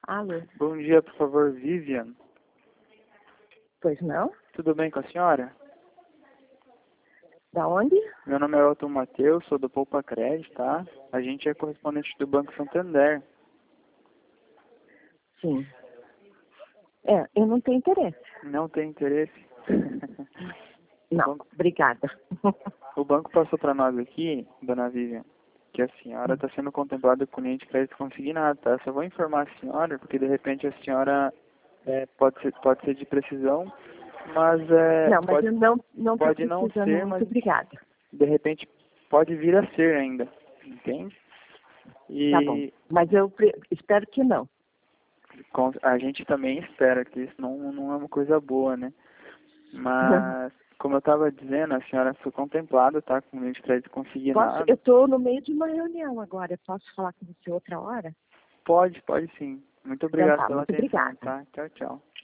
Alô? Bom dia, por favor, Vivian. Pois não? Tudo bem com a senhora? Da onde? Meu nome é Elton Matheus, sou do Poupa Crédito, tá? A gente é correspondente do Banco Santander. Sim. Eu não tenho interesse. Não tem interesse? Não, obrigada. O banco passou para nós aqui, dona Vivian, que a senhora está sendo contemplada com linha de crédito consignado, tá? Só vou informar a senhora, porque de repente a senhora pode ser de precisão, mas Não, mas eu não tô pode não precisando ser, muito, mas obrigada. de repente pode vir a ser ainda, entende? Tá bom, E mas eu espero que não. a gente também espera que isso não é uma coisa boa, né? Mas, como eu estava dizendo, a senhora foi contemplada, tá? Com linha de crédito consignado. Eu estou no meio de uma reunião agora. Eu posso falar com você outra hora? Pode sim. Muito Então obrigado tá, pela muito atenção, obrigada. tá? Tchau, tchau.